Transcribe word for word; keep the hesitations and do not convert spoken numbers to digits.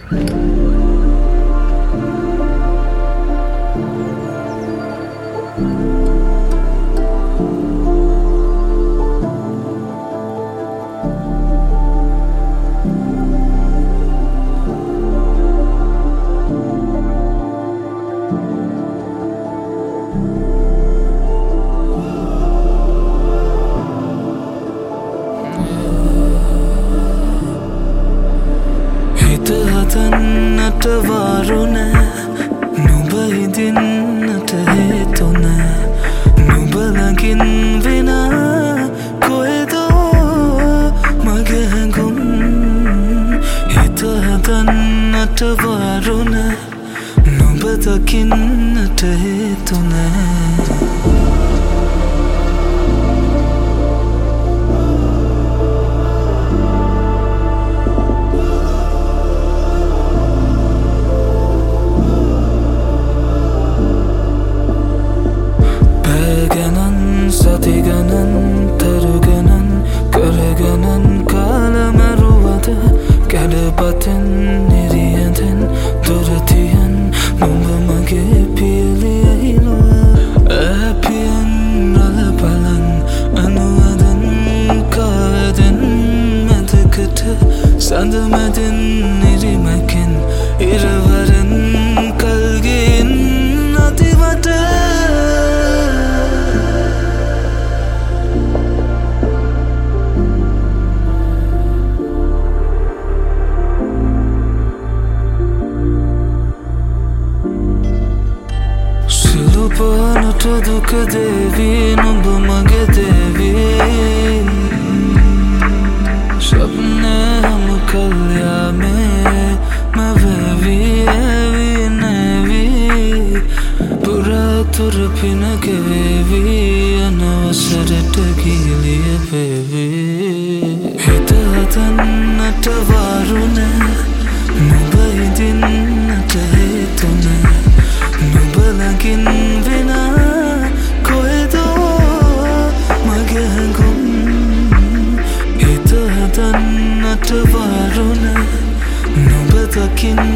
හදන්නට වාරු නෑ නුඹ හිඳින්නට හේතු නෑ නුඹ ළඟින් විනා කොහෙදෝ මගේ හැඟුම් හිත හදන්නට වාරු නෑ නුඹ දකින්නට හේතු නෑ සතිගණන් තරුගණන් කරගණන් කාලමරුවද කැඩපතෙන් නිරියදෙන් දොරතියන් නුඹ මගේ පියලියහිලුව ඇපියන් රලපලන් අනුවදන් කාවැදෙන් මැදකට සඳමැදෙන් නිරිමැකෙන් ඉරවරෙන් කල්ගෙන් අතිවට පානට දුක දේවී නුඹ මගේ දේවී ස්වප්නය හම කල්යාමේ මවැවී ඇවී නැවී පුරාතුර පිනගෙවේවී අනවසරට ගීලිය වේවී හිත හදන්නට වාරු නෑ නුඹ හිඳින්නට හේතු නෑ නුඹ ළඟින් විනා කොහෙදෝ මගේ හැඟුම් හිත හදන්නට වාරු නෑ නුඹ දකින්න